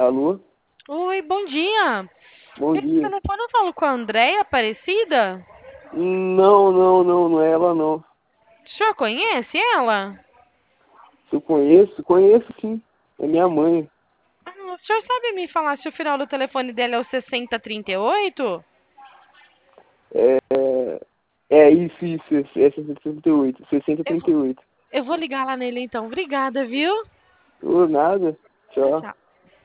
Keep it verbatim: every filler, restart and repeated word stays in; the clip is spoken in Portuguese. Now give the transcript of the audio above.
Alô? Oi, bom dia. Bom Esse dia. telefone eu falo com a Andréia Aparecida? Não, não, não, não é ela não. O senhor conhece ela? Eu conheço? Conheço sim. É minha mãe. Ah, o senhor sabe me falar se o final do telefone dela é o sessenta trinta e oito? É, é isso, isso, é sessenta trinta e oito. sessenta Eu trinta vou, e oito. eu vou ligar lá nele então. Obrigada, viu? Ô, nada. Tchau, Tchau. tchau.